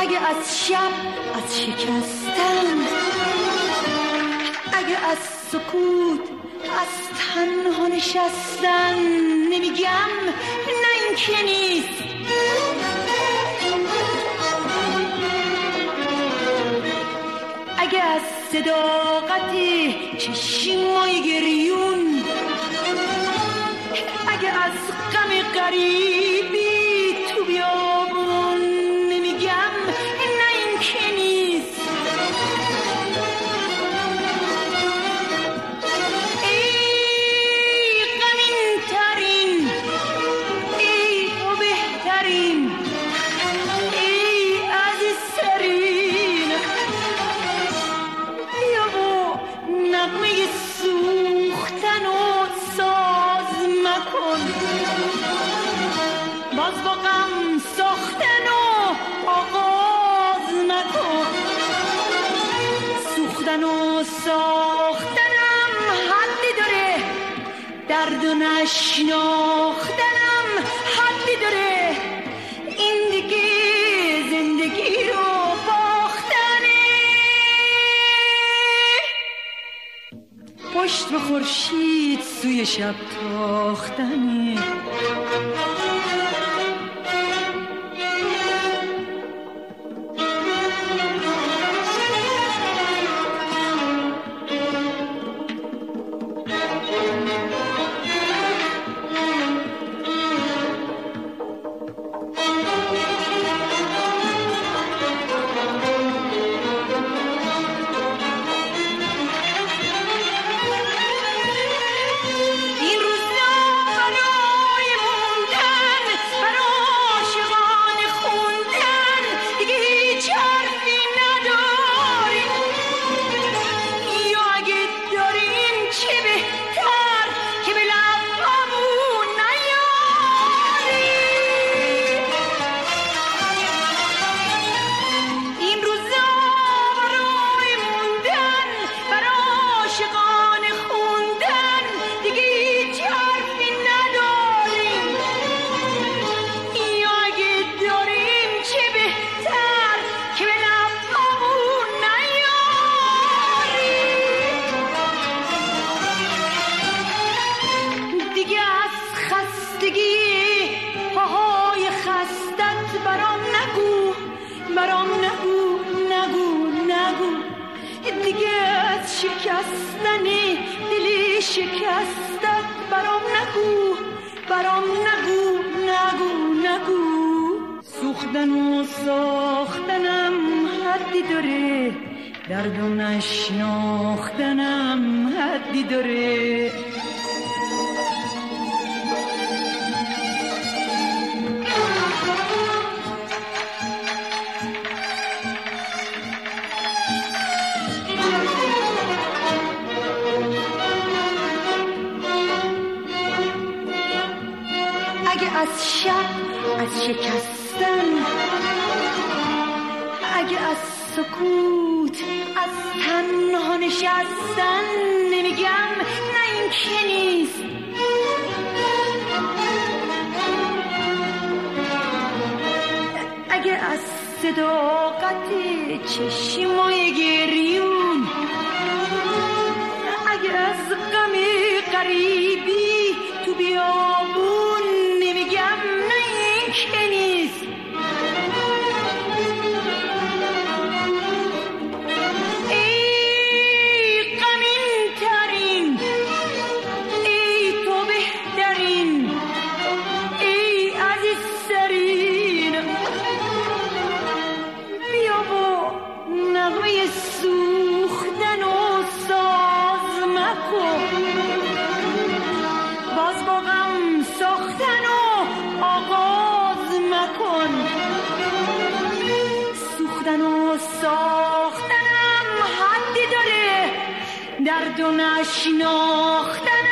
اگه از شب از شکستن، اگه از سکوت از تنها نشستن، نمیگم نه این که نیست. اگه از صداقت چشمای گریون، اگه از غم غریبی تو بیابون، نمیگم نه این که نیست. ای غمین ترین، ای تو بهترین، ای عزیزترین، بیا با نغمه سوختن و ساز مکن، باز با غم ساختن و آغاز مکن. سوختن و ساختنم حدی داره، درد و نشناختنم حدی داره، این دیگه زندگی رو باختنه. پشت به خورشید سوی شب تاختنه. برام نگو نگو نگو دیگه، از شکستن دل شکستت برام نگو، برام نگو نگو نگو. سوختن و ساختنم حدی داره، درد و نشناختنم حدی داره. اگه از شب از شکستن، اگه از سکوت از تنها نشستن، نمیگم نه این که نیست. اگه از صداقت چشمای گریون، اگه از غم غریبی تو بیابون، نمیگم نه این که نیست. ای غمین ترین، ای تو بهترین، ای عزیزترین، بیا با نغمه سوختن و ساز مکن، باز با غم ساختن و آغاز مکن. سوختن و ساختنم حدی داره، درد و نشناختن